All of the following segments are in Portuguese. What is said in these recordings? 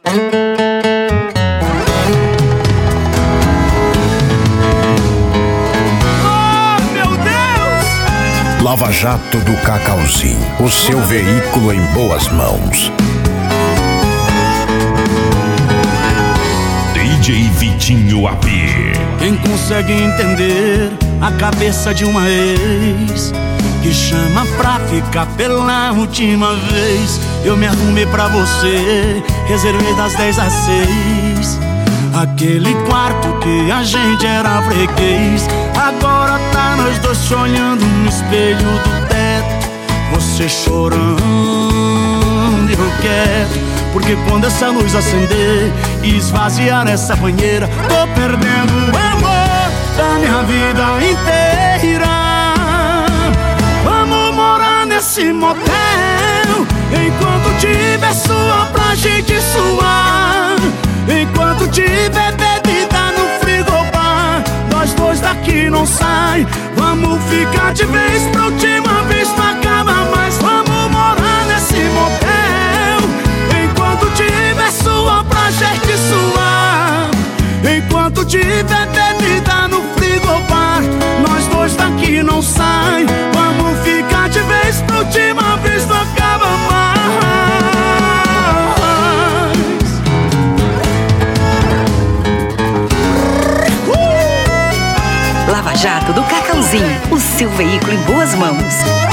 Lava Jato do Cacauzinho, o seu veículo em boas mãos. DJ Vitinho AP. Quem consegue entender a cabeça de uma ex que chama pra ficar pela última vez? Eu me arrumei pra você, reservei das 10 às 6 aquele quarto que a gente era freguês. Agora tá nós dois se olhando no espelho do teto, você chorando e eu quieto, porque quando essa luz acender e esvaziar essa banheira, tô perdendo o amor da minha vida inteira. Vamos morar nesse motel, enquanto tiver suor pra gente suar, enquanto tiver bebida no frigobar, nós dois daqui não sai. Vamos ficar de vez pra última vez, não acaba mais. Vamos morar nesse motel, enquanto tiver suor pra gente suar, enquanto tiver bebida no frigobar, nós dois daqui não sai. Vamos ficar de vez pra última vez, não acaba mais. Lava Jato do Cacauzinho, o seu veículo em boas mãos.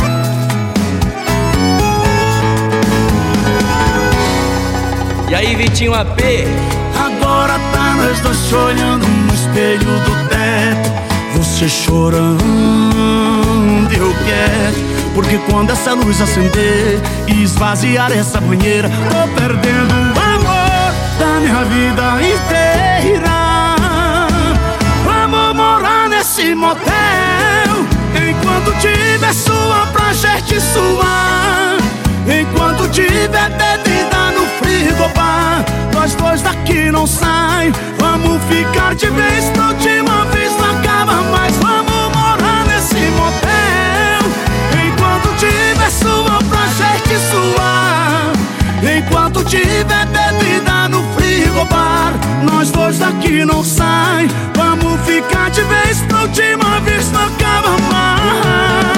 E aí, Vitinho AP? Agora tá nós dois se olhando no espelho do teto, você chorando e eu quieto, porque quando essa luz acender e esvaziar essa banheira, tô perdendo o amor da minha vida inteira. Vamos morar nesse motel, enquanto tiver suor pra gente suar, enquanto tiver bebida no frigobar, nós dois daqui não sai. Vamos ficar de vez pra última vez, não acaba mais. Vamos morar nesse motel, enquanto tiver suor pra gente suar, enquanto tiver bebida no frigobar, nós dois daqui não sai. Vamos ficar de vez pra última vez, não acaba mais.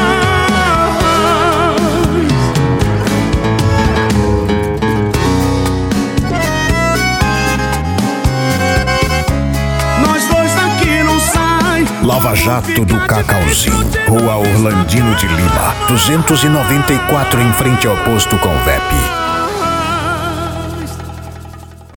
Lava Jato do Cacauzinho, Rua Orlandino de Lima, 294, em frente ao posto Convep.